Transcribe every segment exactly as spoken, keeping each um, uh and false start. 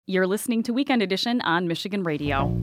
You're listening to Weekend Edition on Michigan Radio.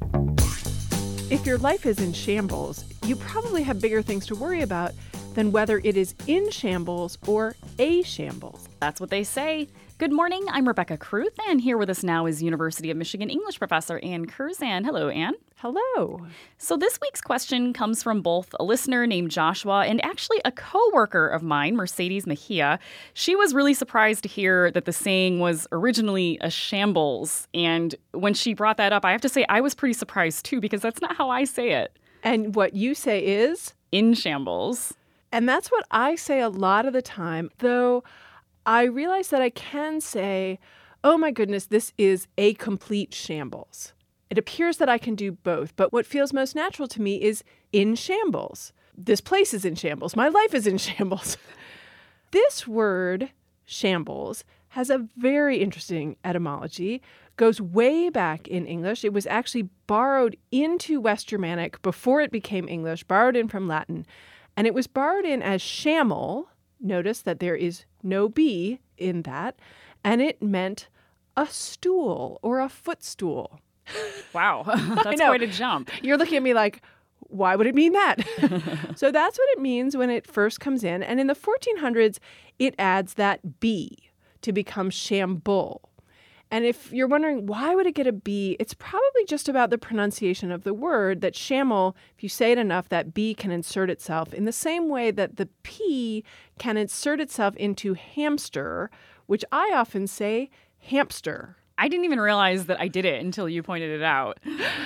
If your life is in shambles, you probably have bigger things to worry about than whether it is in shambles or a shambles. That's what they say. Good morning, I'm Rebecca Kruth, and here with us now is University of Michigan English professor Ann Curzan. Hello, Ann. Hello. So this week's question comes from both a listener named Joshua and actually a co-worker of mine, Mercedes Mejia. She was really surprised to hear that the saying was originally a shambles. And when she brought that up, I have to say I was pretty surprised too, because that's not how I say it. And what you say is? In shambles. And that's what I say a lot of the time, though I realize that I can say, oh my goodness, this is a complete shambles. It appears that I can do both, but what feels most natural to me is in shambles. This place is in shambles. My life is in shambles. This word, shambles, has a very interesting etymology, goes way back in English. It was actually borrowed into West Germanic before it became English, borrowed in from Latin, and it was borrowed in as shammel. Notice that there is no B in that, and it meant a stool or a footstool. Wow, that's quite a jump. You're looking at me like, why would it mean that? So that's what it means when it first comes in. And in the fourteen hundreds, it adds that B to become shambul. And if you're wondering, why would it get a B? It's probably just about the pronunciation of the word, that shamel, if you say it enough, that B can insert itself in the same way that the P can insert itself into hamster, which I often say hamster. I didn't even realize that I did it until you pointed it out.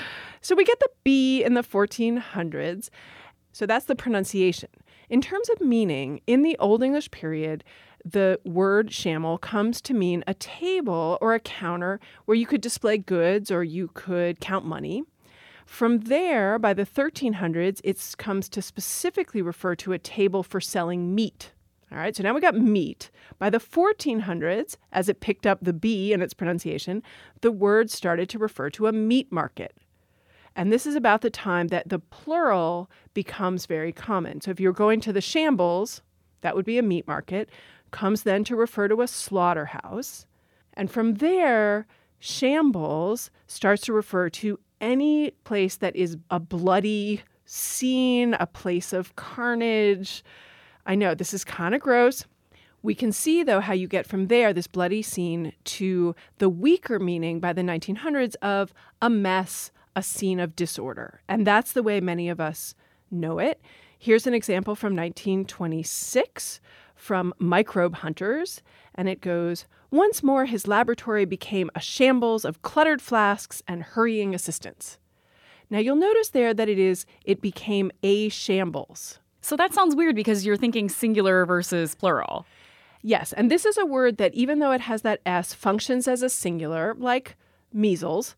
So we get the B in the fourteen hundreds. So that's the pronunciation. In terms of meaning, in the Old English period, the word shamel comes to mean a table or a counter where you could display goods or you could count money. From there, by the thirteen hundreds, it comes to specifically refer to a table for selling meat. All right, so now we got meat. By the fourteen hundreds, as it picked up the B in its pronunciation, the word started to refer to a meat market. And this is about the time that the plural becomes very common. So if you're going to the shambles, that would be a meat market, comes then to refer to a slaughterhouse. And from there, shambles starts to refer to any place that is a bloody scene, a place of carnage. I know this is kind of gross. We can see, though, how you get from there, this bloody scene, to the weaker meaning by the nineteen hundreds of a mess, a scene of disorder. And that's the way many of us know it. Here's an example from nineteen twenty-six from Microbe Hunters, and it goes, "Once more his laboratory became a shambles of cluttered flasks and hurrying assistants." Now you'll notice there that it is, it became a shambles. So that sounds weird because you're thinking singular versus plural. Yes, and this is a word that even though it has that S, functions as a singular, like measles.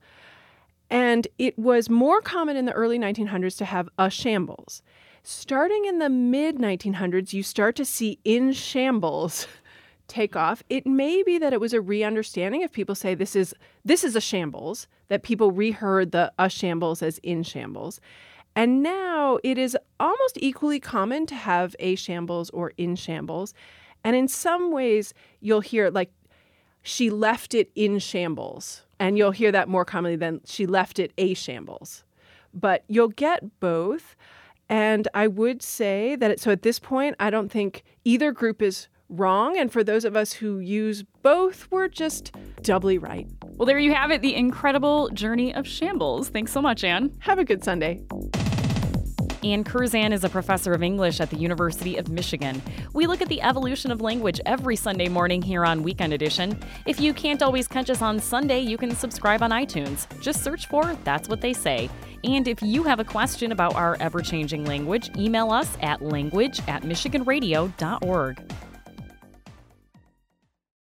And it was more common in the early nineteen hundreds to have a shambles. Starting in the mid nineteen hundreds, you start to see in shambles take off. It may be that it was a re-understanding if people say this is this is a shambles, that people reheard the a shambles as in shambles. And now it is almost equally common to have a shambles or in shambles. And in some ways, you'll hear like, she left it in shambles. And you'll hear that more commonly than she left it a shambles. But you'll get both. And I would say that, it, so at this point, I don't think either group is wrong. And for those of us who use both, we're just doubly right. Well, there you have it, the incredible journey of shambles. Thanks so much, Ann. Have a good Sunday. Ann Curzan is a professor of English at the University of Michigan. We look at the evolution of language every Sunday morning here on Weekend Edition. If you can't always catch us on Sunday, you can subscribe on iTunes. Just search for That's What They Say. And if you have a question about our ever-changing language, email us at language at michigan radio dot org.